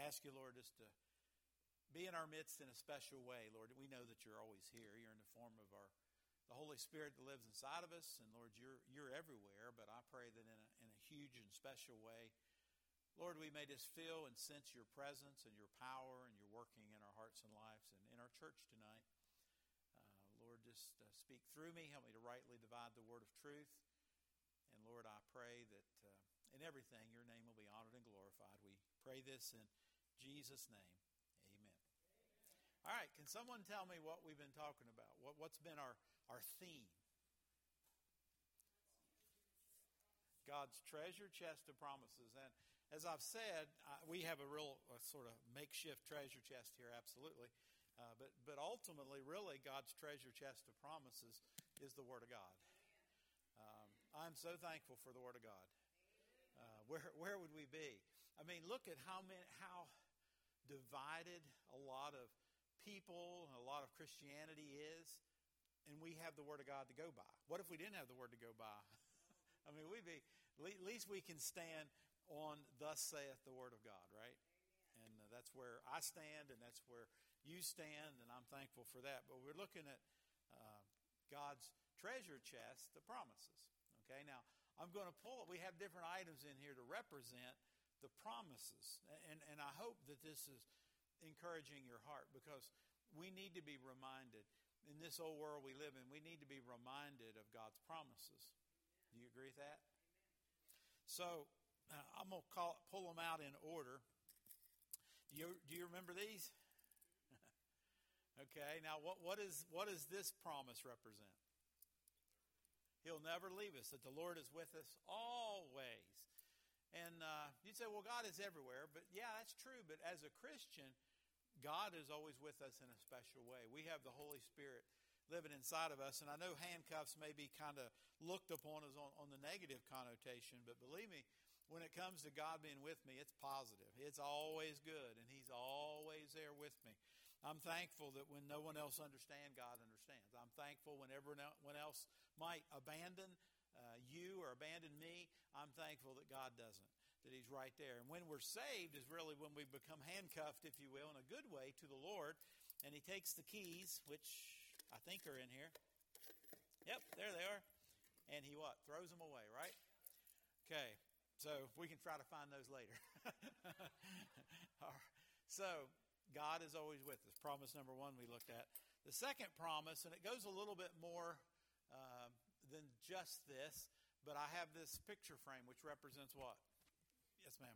ask you, Lord, just to be in our midst in a special way, Lord. We know that you're always here. You're in the form of the Holy Spirit that lives inside of us, and Lord, you're everywhere. But I pray that in a huge and special way, Lord, we may just feel and sense your presence and your power and your working in our hearts and lives and in our church tonight. Lord, just speak through me. Help me to rightly divide the word of truth. And Lord, I pray that in everything your name will be honored and glorified. We pray this in Jesus' name. Amen. All right, can someone tell me what we've been talking about? What's been our theme? God's treasure chest of promises. And as I've said, we have a real sort of makeshift treasure chest here, absolutely. But ultimately, really, God's treasure chest of promises is the Word of God. I'm so thankful for the Word of God. Where would we be? I mean, look at how divided a lot of people, a lot of Christianity is, and we have the Word of God to go by. What if we didn't have the Word to go by? I mean, at least we can stand on thus saith the Word of God, right? And that's where I stand, and that's where you stand, and I'm thankful for that. But we're looking at God's treasure chest, the promises. Okay, now I'm going to pull it. We have different items in here to represent the promises. And I hope that this is encouraging your heart, because we need to be reminded, in this old world we live in, we need to be reminded of God's promises. Do you agree with that? So I'm going to pull them out in order. Do you remember these? Okay, now what does this promise represent? He'll never leave us, that the Lord is with us always. And you'd say, well, God is everywhere. But yeah, that's true. But as a Christian, God is always with us in a special way. We have the Holy Spirit living inside of us. And I know handcuffs may be kind of looked upon as on the negative connotation. But believe me, when it comes to God being with me, it's positive. It's always good. And He's always there with me. I'm thankful that when no one else understands, God understands. I'm thankful when everyone else might abandon you or abandon me. I'm thankful that God doesn't, that He's right there. And when we're saved is really when we become handcuffed, if you will, in a good way to the Lord. And He takes the keys, which I think are in here. Yep, there they are. And He what? Throws them away, right? Okay, so we can try to find those later. All right. So God is always with us. Promise number one we looked at. The second promise, and it goes a little bit more than just this, but I have this picture frame which represents what? Yes, ma'am.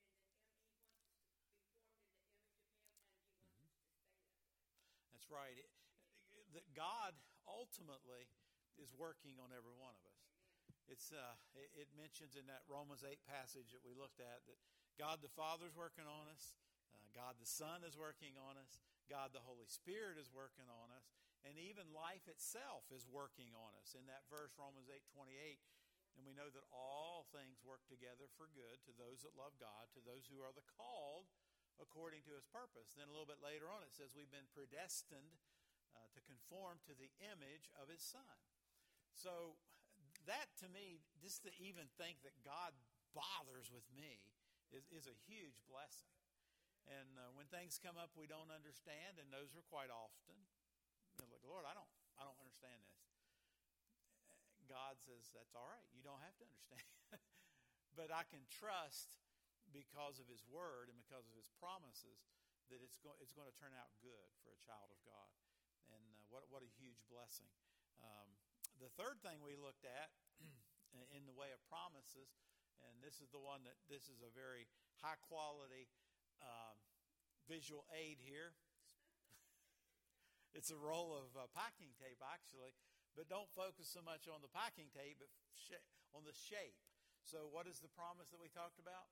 That's right. That God ultimately is working on every one of us. It mentions in that Romans 8 passage that we looked at that God the Father is working on us. God the Son is working on us. God the Holy Spirit is working on us. And even life itself is working on us. In that verse, Romans 8:28, and we know that all things work together for good to those that love God, to those who are the called according to His purpose. Then a little bit later on it says we've been predestined to conform to the image of His Son. So that to me, just to even think that God bothers with me is a huge blessing. And when things come up we don't understand, and those are quite often, you're like, Lord, I don't understand this. God says, that's all right. You don't have to understand. But I can trust, because of His Word and because of His promises, that it's going to turn out good for a child of God. And what a huge blessing. The third thing we looked at in the way of promises, and this is the one that this is a very high quality visual aid here. It's a roll of packing tape, actually, but don't focus so much on the packing tape, but on the shape. So what is the promise that we talked about?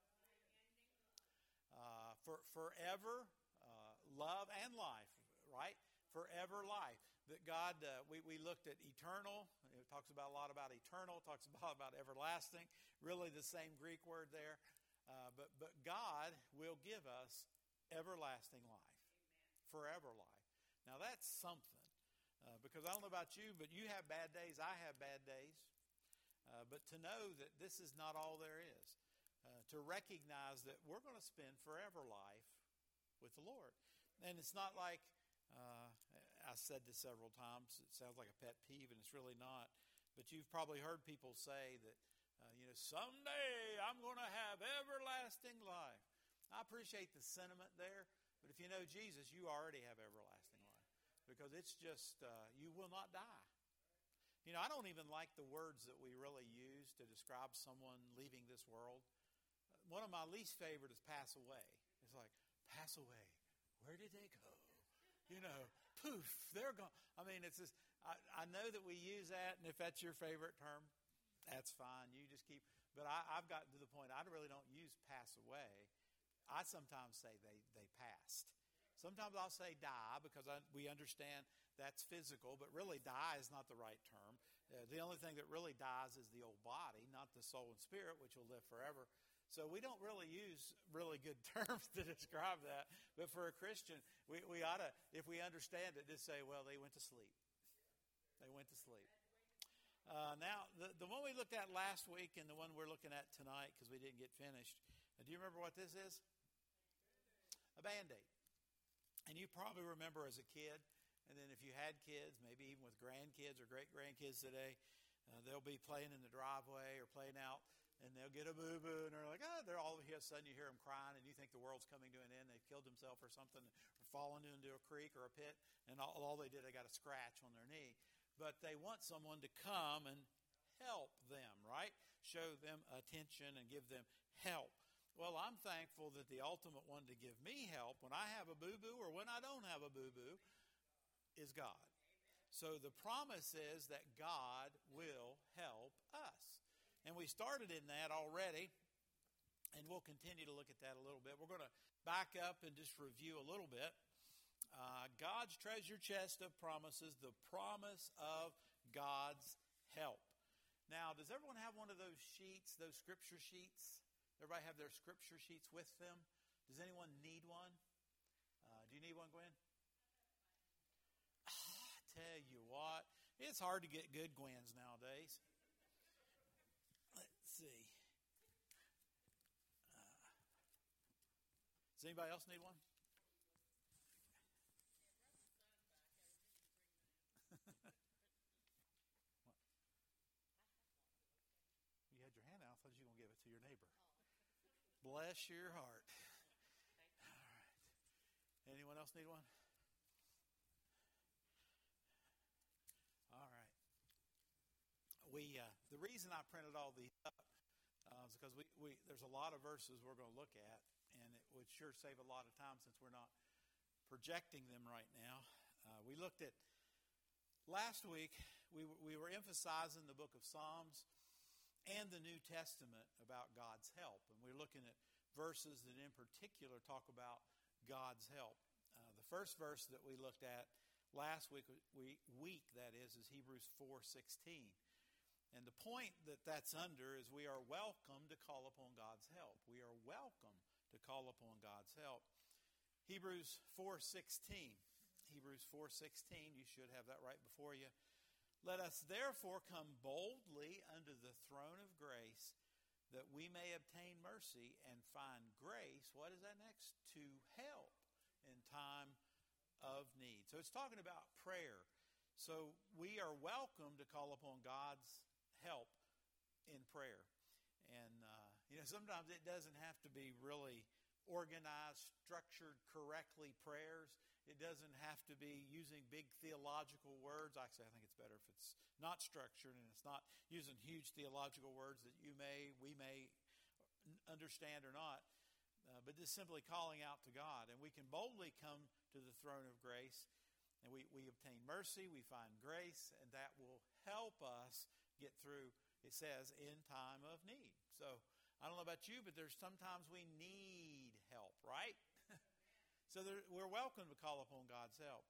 For forever, love and life, right? Forever life. That God, we looked at eternal. It talks about a lot about eternal. It talks about everlasting. Really the same Greek word there. But God will give us everlasting life. Amen. Forever life. Now that's something. Because I don't know about you, but you have bad days. I have bad days. But to know that this is not all there is. To recognize that we're going to spend forever life with the Lord. And it's not like, I said this several times, it sounds like a pet peeve, and it's really not. But you've probably heard people say that, someday I'm going to have everlasting life. I appreciate the sentiment there, but if you know Jesus, you already have everlasting life. Because it's just, you will not die. I don't even like the words that we really use to describe someone leaving this world. One of my least favorite is pass away. It's like, pass away. Where did they go? Poof, they're gone. I mean, it's just, I know that we use that, and if that's your favorite term, that's fine. You just keep, but I've gotten to the point, I really don't use pass away. I sometimes say they passed. Sometimes I'll say die because we understand that's physical, but really die is not the right term. The only thing that really dies is the old body, not the soul and spirit, which will live forever. So we don't really use really good terms to describe that. But for a Christian, we ought to, if we understand it, just say, well, they went to sleep. They went to sleep. Now, the one we looked at last week and the one we're looking at tonight, because we didn't get finished, do you remember what this is? A Band-Aid. And you probably remember as a kid, and then if you had kids, maybe even with grandkids or great-grandkids today, they'll be playing in the driveway or playing out, and they'll get a boo-boo, and they're like, they're all of a sudden you hear them crying, and you think the world's coming to an end. They've killed themselves or something, or fallen into a creek or a pit, and all they did, they got a scratch on their knee. But they want someone to come and help them, right? Show them attention and give them help. Well, I'm thankful that the ultimate one to give me help when I have a boo-boo or when I don't have a boo-boo is God. So the promise is that God will help us. And we started in that already, and we'll continue to look at that a little bit. We're going to back up and just review a little bit. God's treasure chest of promises, the promise of God's help. Now, does everyone have one of those sheets, those scripture sheets? Everybody have their scripture sheets with them? Does anyone need one? Do you need one, Gwen? I tell you what, it's hard to get good Gwens nowadays. Let's see. Does anybody else need one? You had your hand out. I thought you were going to give it to your neighbor. Bless your heart. All right. Anyone else need one? All right. The reason I printed all these up is because there's a lot of verses we're going to look at, and it would sure save a lot of time since we're not projecting them right now. We looked at last week. We were emphasizing the book of Psalms and the New Testament about God's help, and we're looking at verses that in particular talk about God's help. The first verse that we looked at last week is Hebrews 4:16. And the point that's under is we are welcome to call upon God's help. We are welcome to call upon God's help. Hebrews 4:16. Hebrews 4:16, you should have that right before you. Let us therefore come boldly under the throne of grace, that we may obtain mercy and find grace. What is that next? To help in time of need. So it's talking about prayer. So we are welcome to call upon God's help in prayer. And, sometimes it doesn't have to be really organized, structured correctly prayers. It doesn't have to be using big theological words. Actually, I think it's better if it's not structured and it's not using huge theological words that we may understand or not. But just simply calling out to God. And we can boldly come to the throne of grace, and we obtain mercy, we find grace, and that will help us get through, it says, in time of need. So I don't know about you, but there's sometimes we need help, right? So we're welcome to call upon God's help.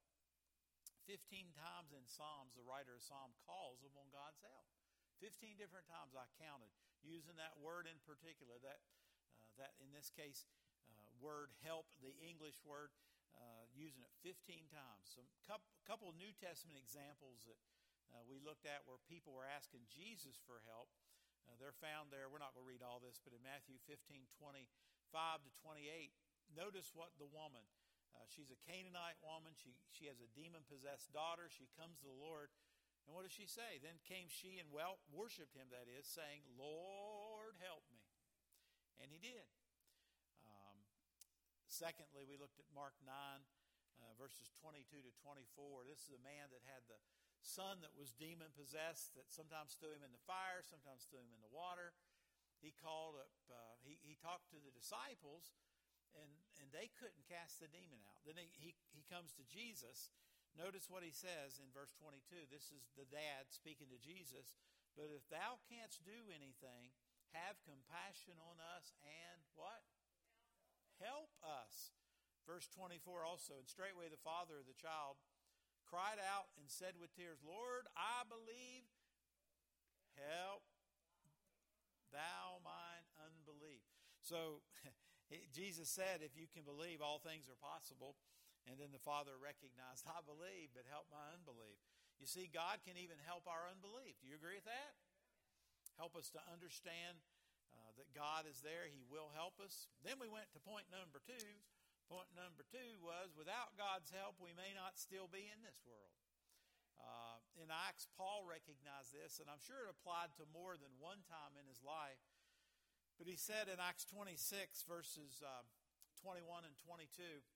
15 times in Psalms, the writer of Psalm calls upon God's help. 15 different times I counted, using that word in particular, that in this case, word help, the English word, using it 15 times. Some couple New Testament examples that we looked at where people were asking Jesus for help. They're found there. We're not going to read all this, but in Matthew 15:25 to 28, notice what the woman, She's a Canaanite woman. She has a demon-possessed daughter. She comes to the Lord. And what does she say? Then came she and worshipped him, that is, saying, Lord, help me. And he did. Secondly, we looked at Mark 9, verses 22 to 24. This is a man that had the son that was demon-possessed, that sometimes threw him in the fire, sometimes threw him in the water. He called up, he talked to the disciples, and they couldn't cast the demon out. Then he comes to Jesus. Notice what he says in verse 22. This is the dad speaking to Jesus. But if thou canst do anything, have compassion on us and what? Help us. Verse 24 also. And straightway the father of the child cried out and said with tears, Lord, I believe. Help thou mine unbelief. So Jesus said, if you can believe, all things are possible. And then the father recognized, I believe, but help my unbelief. You see, God can even help our unbelief. Do you agree with that? Help us to understand that God is there. He will help us. Then we went to point number 2. Point number 2 was, without God's help, we may not still be in this world. In Acts, Paul recognized this, and I'm sure it applied to more than one time in his life. But he said in Acts 26, verses 21 and 22,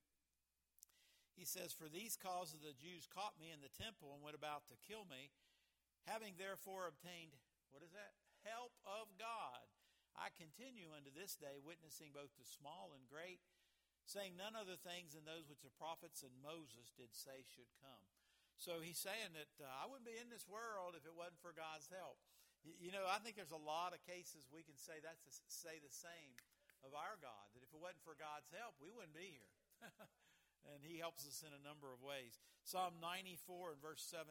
he says, For these causes the Jews caught me in the temple and went about to kill me, having therefore obtained, what is that? Help of God. I continue unto this day, witnessing both to small and great, saying none other things than those which the prophets and Moses did say should come. So he's saying that I wouldn't be in this world if it wasn't for God's help. You know, I think there's a lot of cases we can say say the same of our God, that if it wasn't for God's help, we wouldn't be here. And he helps us in a number of ways. Psalm 94 and verse 17,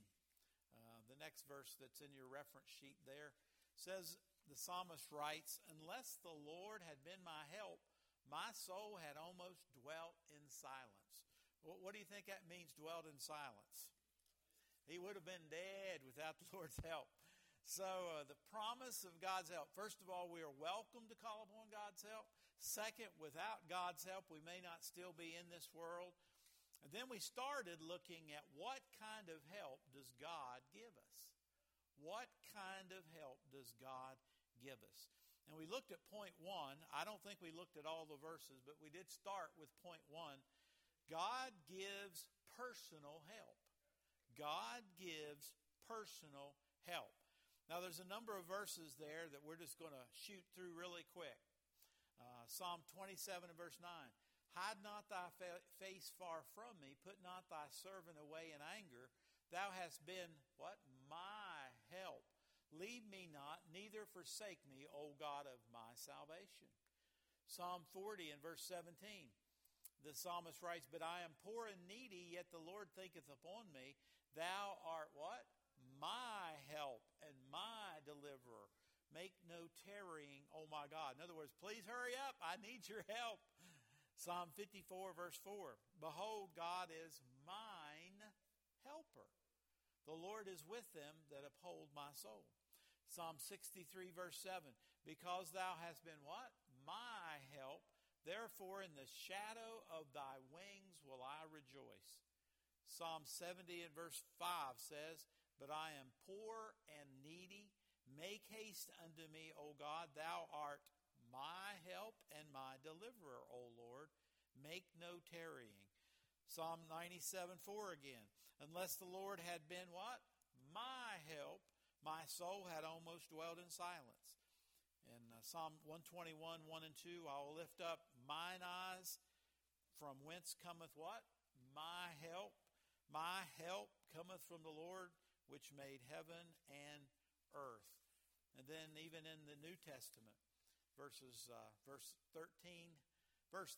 the next verse that's in your reference sheet there, says, the psalmist writes, Unless the Lord had been my help, my soul had almost dwelt in silence. What do you think that means, dwelt in silence? He would have been dead without the Lord's help. So the promise of God's help. First of all, we are welcome to call upon God's help. Second, without God's help, we may not still be in this world. And then we started looking at what kind of help does God give us? What kind of help does God give us? And we looked at point 1. I don't think we looked at all the verses, but we did start with point 1. God gives personal help. God gives personal help. Now, there's a number of verses there that we're just going to shoot through really quick. Psalm 27 and verse 9. Hide not thy face far from me. Put not thy servant away in anger. Thou hast been, what? My help. Leave me not, neither forsake me, O God of my salvation. Psalm 40 and verse 17. The psalmist writes, But I am poor and needy, yet the Lord thinketh upon me. Thou art what? My help and my deliverer. Make no tarrying, O my God. In other words, please hurry up. I need your help. Psalm 54 verse 4. Behold, God is mine helper. The Lord is with them that uphold my soul. Psalm 63 verse 7. Because thou hast been what? My help. Therefore in the shadow of thy wings will I rejoice. Psalm 70 and verse 5 says, But I am poor and needy. Make haste unto me, O God. Thou art my help and my deliverer, O Lord. Make no tarrying. Psalm 97 4 again. Unless the Lord had been what? My help, my soul had almost dwelt in silence. In Psalm 121, 1 and 2, I will lift up mine eyes, from whence cometh what? My help. My help cometh from the Lord, which made heaven and earth. And then even in the New Testament, chapter 13, verse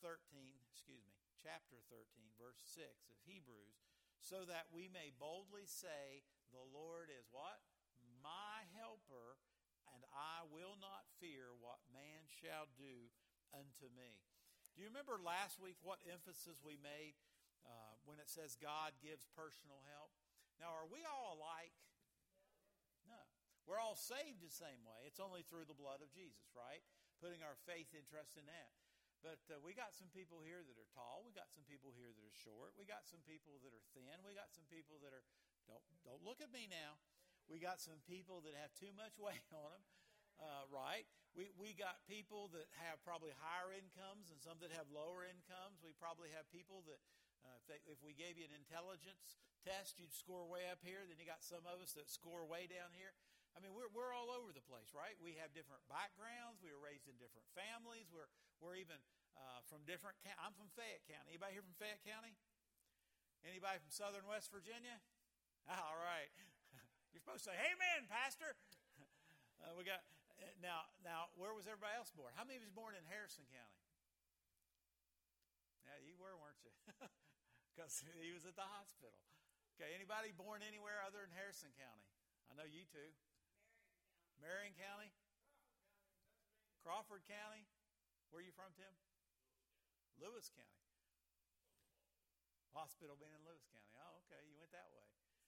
6 of Hebrews, so that we may boldly say, the Lord is what? My helper, and I will not fear what man shall do unto me. Do you remember last week what emphasis we made when it says God gives personal help? Now, are we all alike? No. We're all saved the same way. It's only through the blood of Jesus, right? Putting our faith and trust in that. But we got some people here that are tall. We got some people here that are short. We got some people that are thin. We got some people that are, don't look at me now. We got some people that have too much weight on them, right? We got people that have probably higher incomes and some that have lower incomes. We probably have people that if we gave you an intelligence test, you'd score way up here. Then you got some of us that score way down here. I mean, we're all over the place, right? We have different backgrounds. We were raised in different families. We're even from different. I'm from Fayette County. Anybody here from Fayette County? Anybody from Southern West Virginia? All right. You're supposed to say, "Amen, Pastor." We got now. Where was everybody else born? How many of you was born in Harrison County? Yeah, you were, weren't you? Because he was at the hospital. Okay, anybody born anywhere other than Harrison County? I know you two. Marion County. Crawford County. Where are you from, Tim? Lewis County. Hospital being in Lewis County. Oh, okay. You went that way.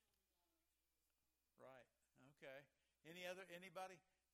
Right. Okay. Anybody?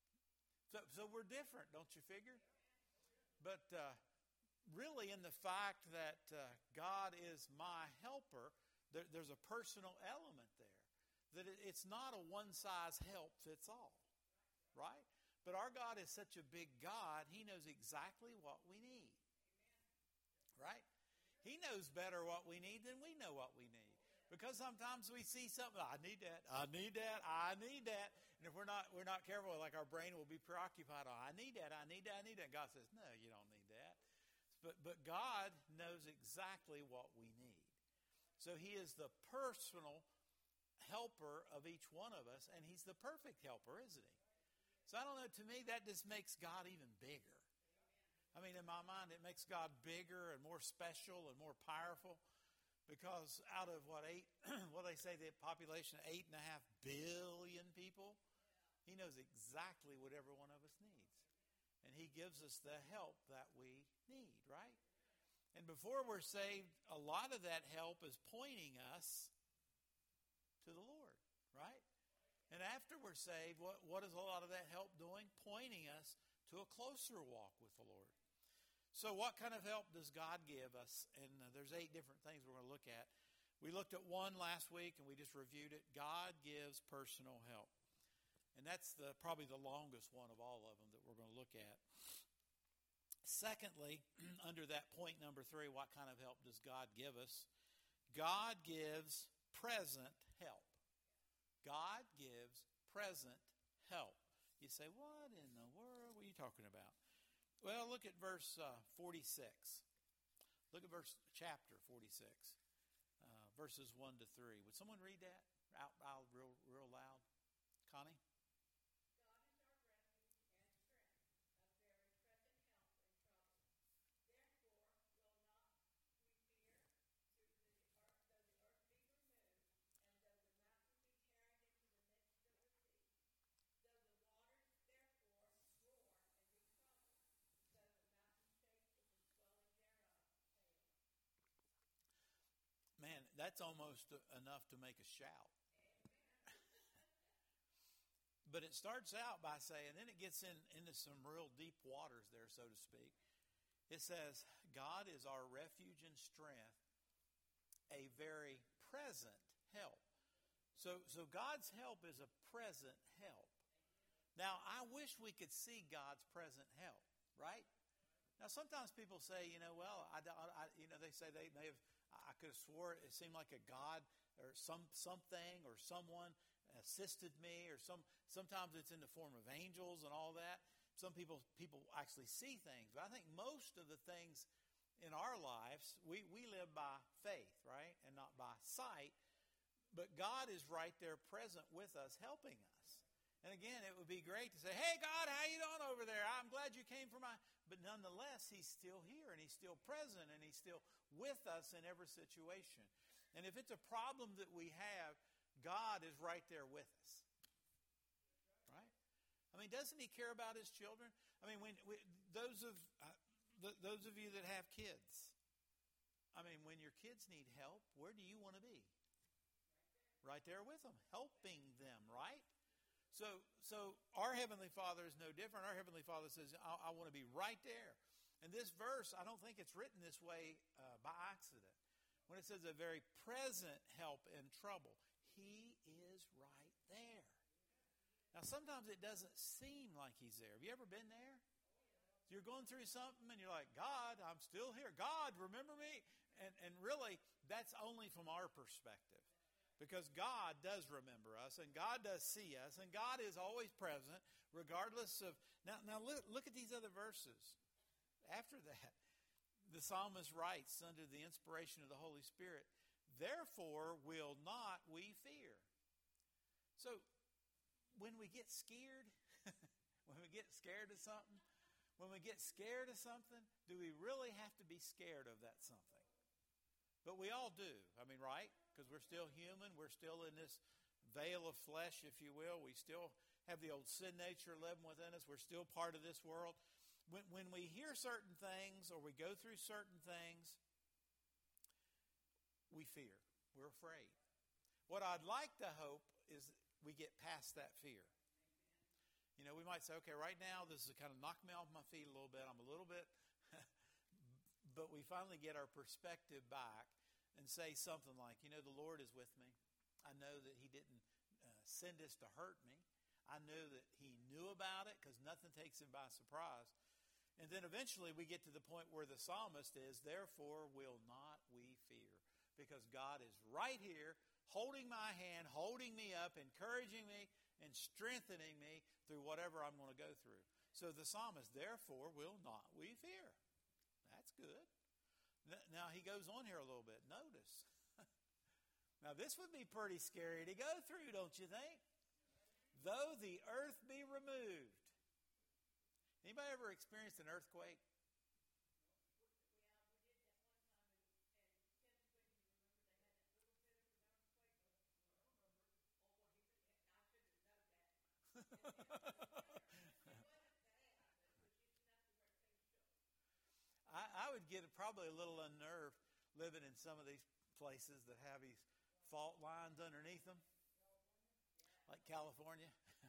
So we're different, don't you figure? But really, in the fact that God is my helper, there's a personal element there. That it's not a one-size-help-fits-all, right? But our God is such a big God, He knows exactly what we need, right? He knows better what we need than we know what we need. Because sometimes we see something, I need that, I need that, I need that. And if we're not careful, like our brain will be preoccupied, I need that, I need that, I need that. God says, no, you don't need that. But God knows exactly what we need. So He is the personal helper of each one of us, and He's the perfect helper, isn't He? So I don't know, to me, that just makes God even bigger. I mean, in my mind, it makes God bigger and more special and more powerful. Because out of what they say, the population of 8.5 billion people, He knows exactly what every one of us needs. And He gives us the help that we need, right? And before we're saved, a lot of that help is pointing us to the Lord, right? And after we're saved, what is a lot of that help doing? Pointing us to a closer walk with the Lord. So what kind of help does God give us? And there's 8 different things we're going to look at. We looked at one last week, and we just reviewed it. God gives personal help. And that's probably the longest one of all of them that we're going to look at. Secondly, under that point number 3, what kind of help does God give us? God gives present help. God gives present help. You say, what in the world? What are you talking about? Well, look at verse 46. Look at chapter 46, verses 1 to 3. Would someone read that out real loud? Connie? Man, that's almost enough to make a shout. But it starts out by saying, then it gets into some real deep waters there, so to speak. It says, God is our refuge and strength, a very present help. So God's help is a present help. Now, I wish we could see God's present help, right? Now, sometimes people say, they say they may have, I could have swore it seemed like a God or something or someone assisted me, or sometimes it's in the form of angels and all that. Some people actually see things, but I think most of the things in our lives, we live by faith, right, and not by sight. But God is right there present with us, helping us. And again, it would be great to say, hey, God, how you doing over there? I'm glad you came for my... But nonetheless, He's still here, and He's still present, and He's still with us in every situation. And if it's a problem that we have, God is right there with us. Right? I mean, doesn't He care about His children? I mean, those of you that have kids, I mean, when your kids need help, where do you want to be? Right there with them, helping them, right? So our Heavenly Father is no different. Our Heavenly Father says, I want to be right there. And this verse, I don't think it's written this way by accident. When it says a very present help in trouble, he is right there. Now, sometimes it doesn't seem like he's there. Have you ever been there? You're going through something and you're like, God, I'm still here. God, remember me? And really, that's only from our perspective. Because God does remember us, and God does see us, and God is always present, regardless of... Now look at these other verses. After that, the psalmist writes under the inspiration of the Holy Spirit, therefore will not we fear. So, when we get scared, when we get scared of something, do we really have to be scared of that something? But we all do. I mean, right? Because we're still human. We're still in this veil of flesh, if you will. We still have the old sin nature living within us. We're still part of this world. When we hear certain things or we go through certain things, we fear. We're afraid. What I'd like to hope is we get past that fear. You know, we might say, okay, right now this is kind of knock me off my feet a little bit. I'm a little bit... But we finally get our perspective back and say something like, you know, the Lord is with me. I know that he didn't send us to hurt me. I know that he knew about it because nothing takes him by surprise. And then eventually we get to the point where the psalmist is, therefore will not we fear. Because God is right here, holding my hand, holding me up, encouraging me, and strengthening me through whatever I'm going to go through. So the psalmist, therefore will not we fear. That's good. Now he goes on here a little bit. Notice. Now this would be pretty scary to go through, don't you think? Though the earth be removed. Anybody ever experienced an earthquake? I would get probably a little unnerved living in some of these places that have these fault lines underneath them, like California.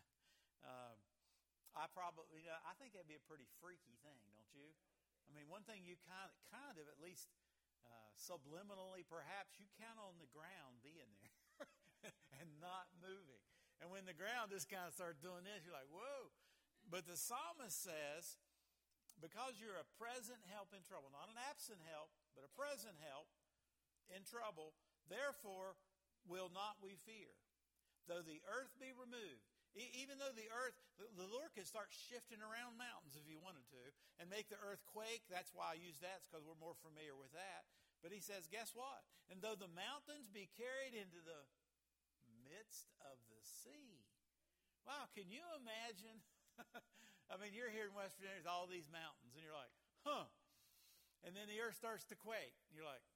I think that'd be a pretty freaky thing, don't you? I mean, one thing you kind of at least subliminally, perhaps, you count on the ground being there and not moving. And when the ground just kind of starts doing this, you're like, whoa. But the psalmist says, because you're a present help in trouble, not an absent help, but a present help in trouble, therefore will not we fear. Though the earth be removed, even though the earth, the Lord could start shifting around mountains if he wanted to and make the earth quake. That's why I use that, because we're more familiar with that. But he says, guess what? And though the mountains be carried into the midst of the sea. Wow, can you imagine? I mean, you're here in West Virginia with all these mountains, and you're like, huh. And then the earth starts to quake. And you're like,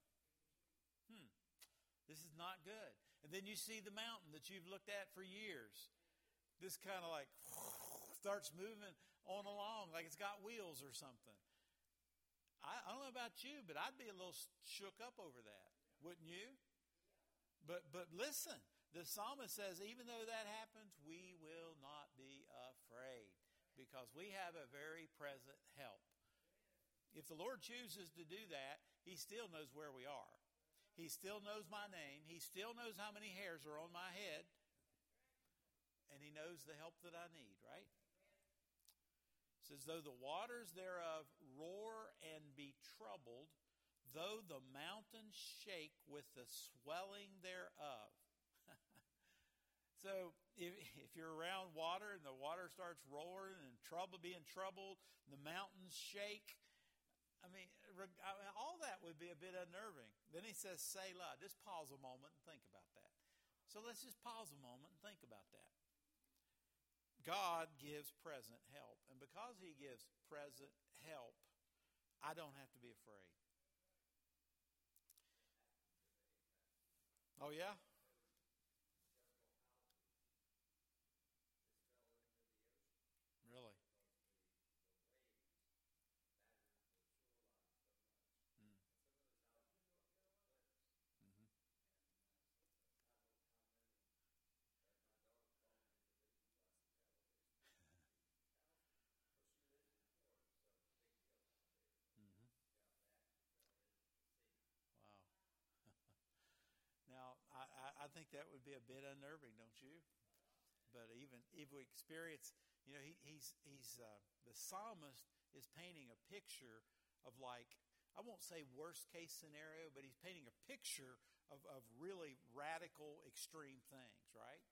this is not good. And then you see the mountain that you've looked at for years. This kind of like starts moving on along like it's got wheels or something. I don't know about you, but I'd be a little shook up over that. Wouldn't you? But listen, the psalmist says, even though that happens, we will not be afraid because we have a very present help. If the Lord chooses to do that, he still knows where we are. He still knows my name. He still knows how many hairs are on my head. And he knows the help that I need, right? It says, though the waters thereof roar and be troubled, though the mountains shake with the swelling thereof. So if you're around water and the water starts roaring and being troubled, the mountains shake, I mean, all that would be a bit unnerving. Then he says, Selah. Just pause a moment and think about that. So let's just pause a moment and think about that. God gives present help. And because he gives present help, I don't have to be afraid. Oh, yeah? Really? think that would be a bit unnerving, don't you? But even if we experience, he's the psalmist is painting a picture of, like, I won't say worst case scenario, but he's painting a picture of really radical, extreme things, right?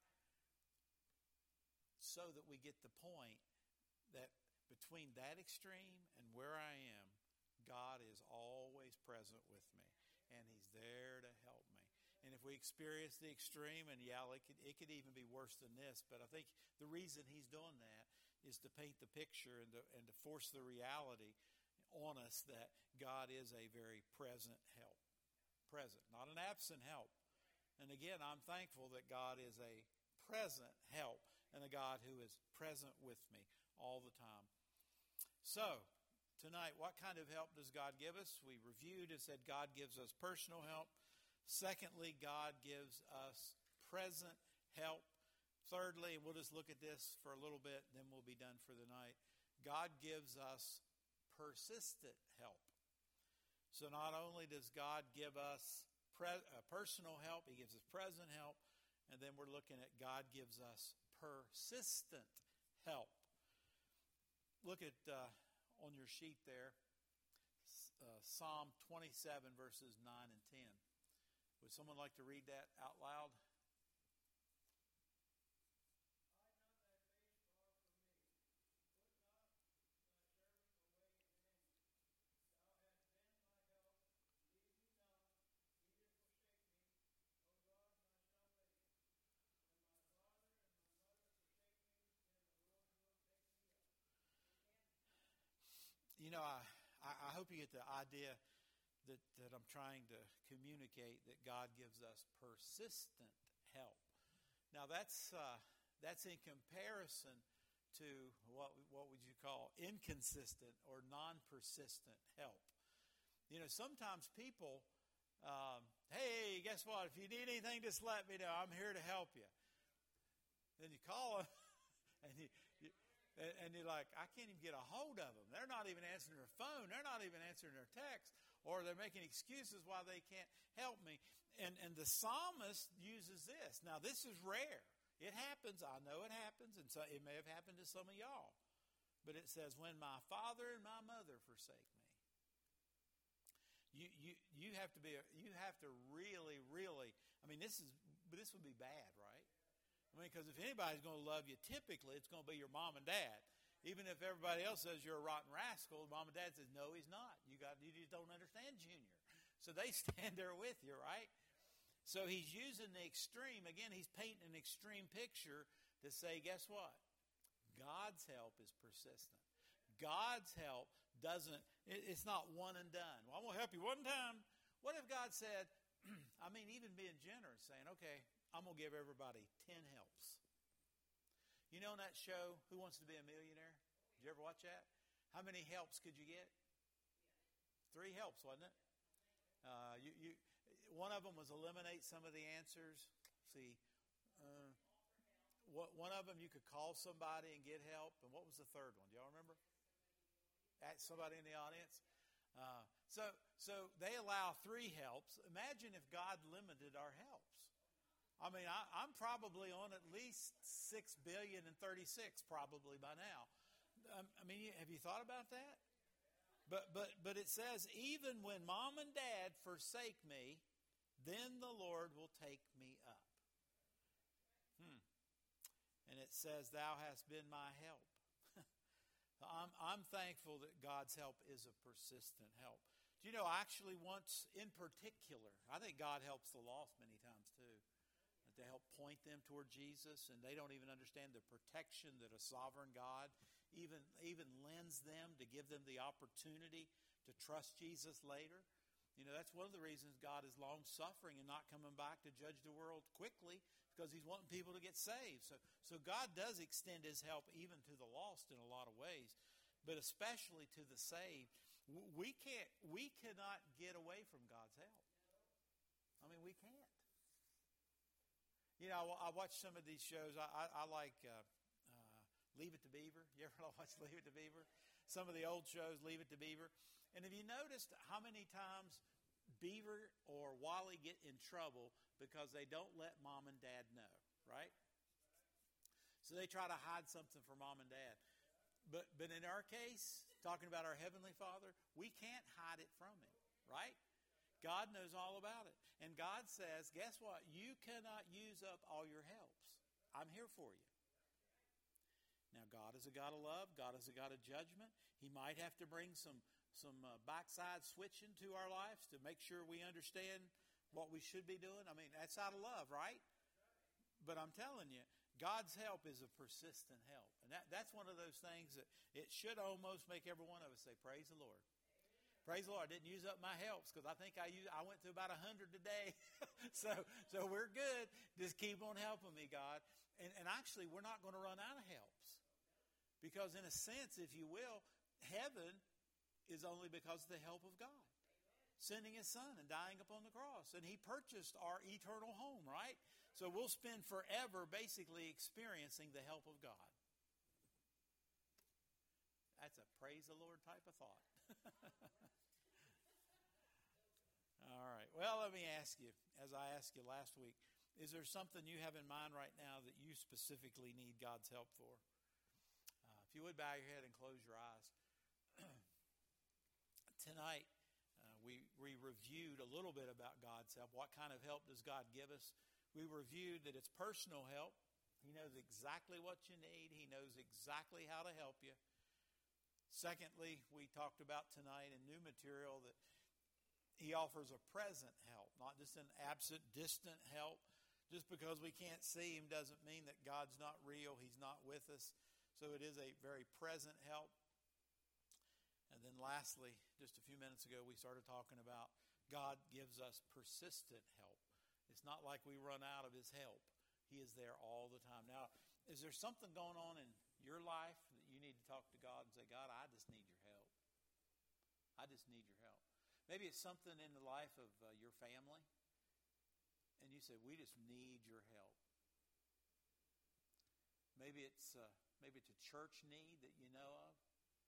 So that we get the point that between that extreme and where I am, God is always present with me, and he's there to help me. And if we experience the extreme, and it could even be worse than this, but I think the reason he's doing that is to paint the picture and to force the reality on us that God is a very present help. Present, not an absent help. And again, I'm thankful that God is a present help and a God who is present with me all the time. So, tonight, what kind of help does God give us? We reviewed and said God gives us personal help. Secondly, God gives us present help. Thirdly, and we'll just look at this for a little bit, then we'll be done for the night. God gives us persistent help. So not only does God give us personal help, he gives us present help, and then we're looking at God gives us persistent help. Look at on your sheet there, Psalm 27, verses 9 and 10. Would someone like to read that out loud? I hope you get the idea that I'm trying to communicate, that God gives us persistent help. Now that's in comparison to what would you call inconsistent or non-persistent help. Sometimes people, hey, guess what? If you need anything, just let me know. I'm here to help you. Then you call them, and you're like, I can't even get a hold of them. They're not even answering their phone. They're not even answering their text. Or they're making excuses why they can't help me. And the psalmist uses this. Now, this is rare. It happens. I know it happens. And so it may have happened to some of y'all. But it says, when my father and my mother forsake me. You have to really, really, this would be bad, right? Because if anybody's going to love you, typically it's going to be your mom and dad. Even if everybody else says you're a rotten rascal, mom and dad says, no, he's not. You just don't understand Junior. So they stand there with you, right? So he's using the extreme. Again, he's painting an extreme picture to say, guess what? God's help is persistent. God's help it's not one and done. Well, I'm going to help you one time. What if God said, even being generous, saying, okay, I'm going to give everybody 10 helps. You know in that show, Who Wants to Be a Millionaire? Did you ever watch that? How many helps could you get? 3 helps, wasn't it? One of them was eliminate some of the answers. See, one of them you could call somebody and get help. And what was the third one? Do y'all remember? Ask somebody in the audience. So they allow 3 helps. Imagine if God limited our helps. I'm probably on at least 6,036,000,000 probably by now. Have you thought about that? But it says, even when mom and dad forsake me, then the Lord will take me up. And it says, thou hast been my help. I'm thankful that God's help is a persistent help. Do you know, actually once in particular, I think God helps the lost many times too. To help point them toward Jesus, and they don't even understand the protection that a sovereign God even lends them to give them the opportunity to trust Jesus later. That's one of the reasons God is long-suffering and not coming back to judge the world quickly, because he's wanting people to get saved. So God does extend his help even to the lost in a lot of ways, but especially to the saved. We cannot get away from God's help. We can't. I watch some of these shows. I like Leave It to Beaver. You ever watch Leave It to Beaver? Some of the old shows, Leave It to Beaver. And have you noticed how many times Beaver or Wally get in trouble because they don't let mom and dad know, right? So they try to hide something from mom and dad. But in our case, talking about our Heavenly Father, we can't hide it from Him, right? God knows all about it. And God says, guess what? You cannot use up all your helps. I'm here for you. Now, God is a God of love. God is a God of judgment. He might have to bring some backside switching to our lives to make sure we understand what we should be doing. I mean, that's out of love, right? But I'm telling you, God's help is a persistent help. And that's one of those things that it should almost make every one of us say, praise the Lord. Praise the Lord. I didn't use up my helps because I think I went through about 100 today. so we're good. Just keep on helping me, God. And actually, we're not going to run out of helps. Because in a sense, if you will, heaven is only because of the help of God. Sending His Son and dying upon the cross. And He purchased our eternal home, right? So we'll spend forever basically experiencing the help of God. That's a praise the Lord type of thought. All right. Well, let me ask you, as I asked you last week, is there something you have in mind right now that you specifically need God's help for? If you would bow your head and close your eyes. Tonight, we reviewed a little bit about God's help. What kind of help does God give us? We reviewed that it's personal help. He knows exactly what you need. He knows exactly how to help you. Secondly, we talked about tonight in new material that He offers a present help, not just an absent, distant help. Just because we can't see Him doesn't mean that God's not real. He's not with us. So it is a very present help. And then lastly, just a few minutes ago, we started talking about God gives us persistent help. It's not like we run out of His help. He is there all the time. Now, is there something going on in your life that you need to talk to God and say, God, I just need your help. I just need your help. Maybe it's something in the life of your family. And you say, we just need your help. Maybe it's a church need that you know of.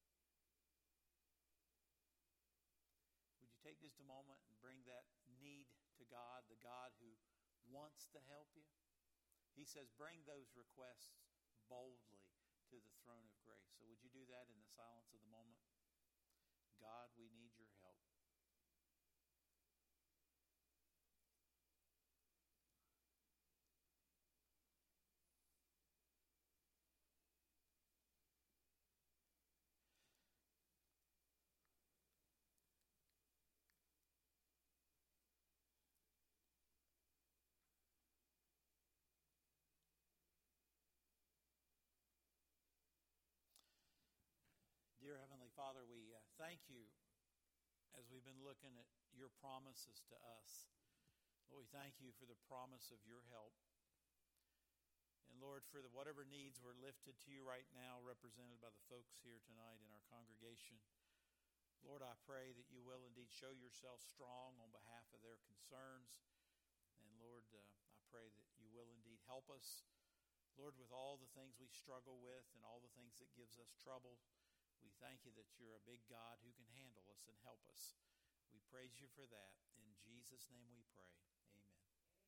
Would you take just a moment and bring that need to God, the God who wants to help you? He says, bring those requests boldly to the throne of grace. So would you do that in the silence of the moment? God, we need your help. Dear Heavenly Father, we thank you as we've been looking at your promises to us. Lord, we thank you for the promise of your help. And Lord, for whatever needs were lifted to you right now, represented by the folks here tonight in our congregation. Lord, I pray that you will indeed show yourself strong on behalf of their concerns. And Lord, I pray that you will indeed help us. Lord, with all the things we struggle with and all the things that gives us trouble, we thank you that you're a big God who can handle us and help us. We praise you for that. In Jesus' name we pray.